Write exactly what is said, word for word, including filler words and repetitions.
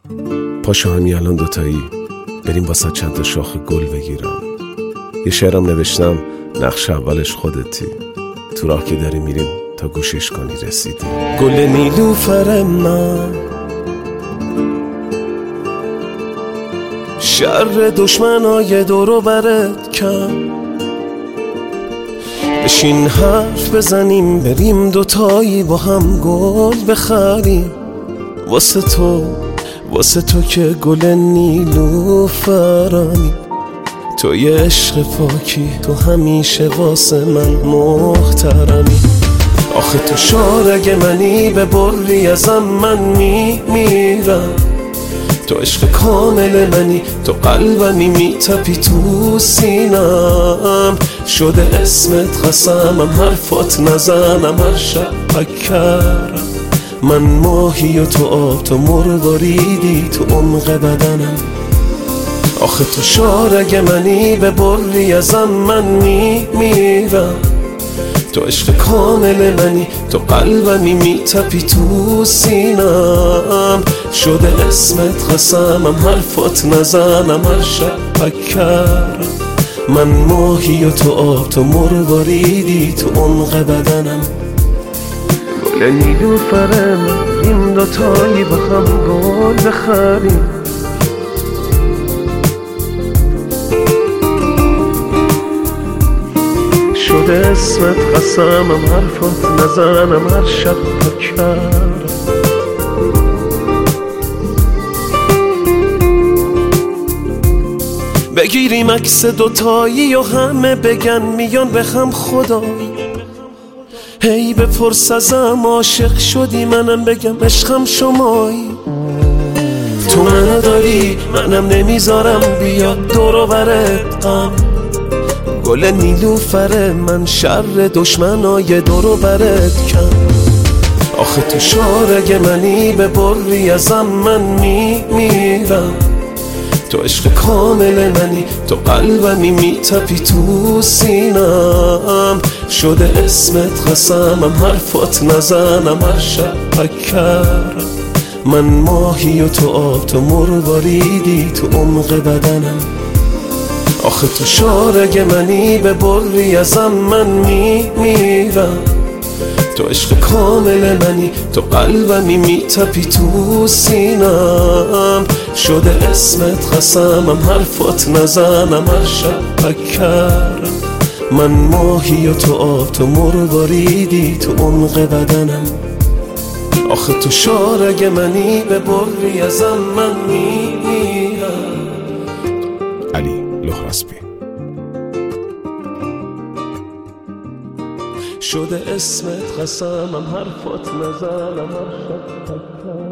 پاشو همین الان دوتایی بریم واسه چند تا شاخ گل بگیرم. یه شعرم نوشتم نقش اولش خودتی، تو راه که داری میریم تا گوشش کنی رسیدی. گل نیلوفر من، شر دشمنای دورو برت کم، بشین حرف بزنیم بریم دوتایی با هم گل بخریم. واسه تو واسه تو که گل نیلوفرانی، تو یه عشق پاکی، تو همیشه واسه من محترمی. آخه تو شارگ منی، به بری ازم من میمیرم. تو عشق کامل منی، تو قلبمی میتپی تو سینم. شده اسمت قسمم، حرفات نزنم هر شب پکرم. من ماهی و تو آب، تو مرواریدی تو عمق بدنم. آخه تو شارگ منی، به بری ازم من میمیرم. تو عشق کامل منی، تو قلبمی میتپی تو سینم. شده اسمت قسمم، حرفات نزنم هر شب پکرم. من ماهی و تو آب، تو مرواریدی تو عمق بدنم. گل نیلوفر من، این دوتایی با هم گل بخریم. شده اسمت قسمم، حرفات نزنم هر شب پکرم. بگیریم عکس دوتایی و همه بگن میان به هم خدایی. هی بپرس ازم عاشق شدی، منم بگم عشقم شمایی. تو منو داری منم نمیذارم بیاد دورو برت غم. گل نیلوفر من، شر دشمنای دورو برت کم. آخه تو شارگ منی، به بری ازم من میمیرم. تو عشق کامل منی، تو قلبمی میتپی تو سینم. شده اسمت قسمم، حرفات نزنم هر شب پکرم. من ماهی و تو آب، تو مرواریدی تو عمق بدنم. آخه تو شارگ منی، به بری ازم من میمیرم. تو عشق کامل منی، تو قلبمی میتپی تو سینم. شده اسمت قسمم، حرفات نزنم هر شب پکرم. من ماهی و تو آب، تو مرواریدی تو عمق بدنم. آخه تو شارگ منی، به بری ازم من میمیرم. علی لهراسبی. شده اسمت قسمم، حرفات نزنم هر شب پکرم.